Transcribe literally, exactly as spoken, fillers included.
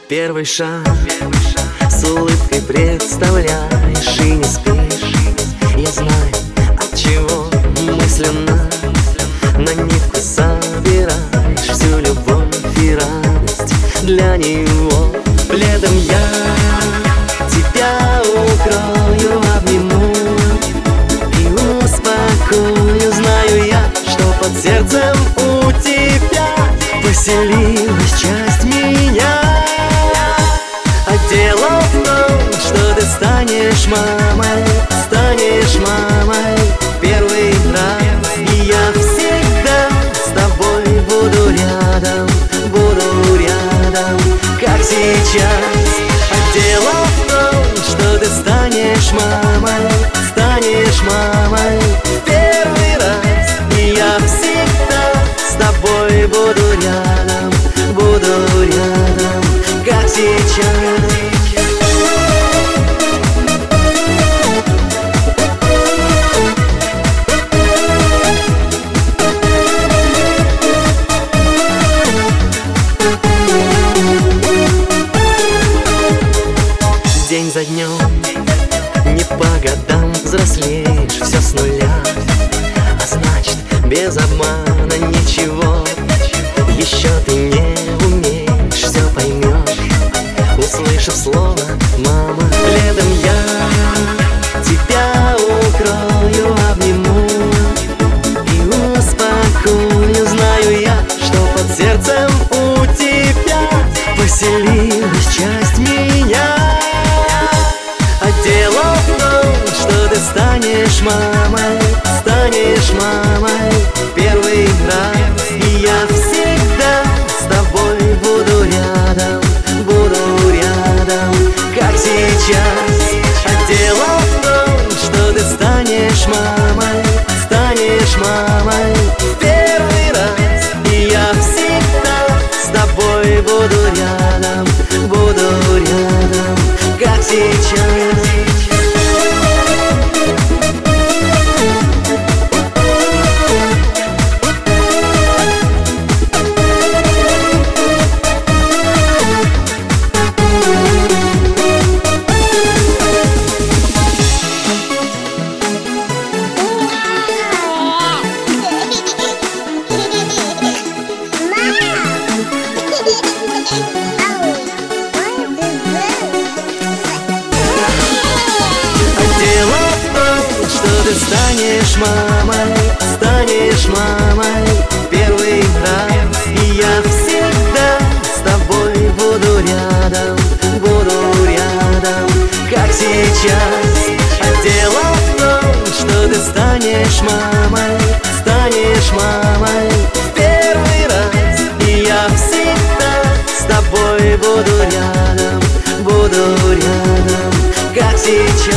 Первый шаг, с улыбкой представляешь и не спишь. Я знаю, от чего мысленно на нитку собираешь всю любовь и радость для него. Пледом я тебя укрою, обниму и успокою. Знаю я, что под сердцем у тебя поселилась часть меня. А дело в том, что ты станешь мамой, станешь мамой в первый раз. И я всегда с тобой буду рядом, буду рядом, как сейчас. А дело в том, что ты станешь мамой, станешь мамой в первый раз. И я всегда с тобой буду рядом, буду рядом, как сейчас. День за днем, не по годам взрослеешь, все с нуля. А значит, без обмана ничего еще ты не умеешь, все поймешь, услышав слово «мама». Летом я тебя укрою, обниму и успокою. Знаю я, что под сердцем у тебя поселилась часть меня. А дело в том, что ты станешь мамой, станешь мамой в первый раз. И я всегда с тобой буду рядом, буду рядом, как сейчас. А дело в том, что ты станешь мамой, станешь мамой в первый раз. И я всегда с тобой буду рядом, буду рядом, как сейчас. Ты станешь мамой, станешь мамой в первый раз. И я всегда с тобой буду рядом, буду рядом, как сейчас. А дело в том, что ты станешь мамой, станешь мамой в первый раз. И я всегда с тобой буду рядом, буду рядом, как сейчас.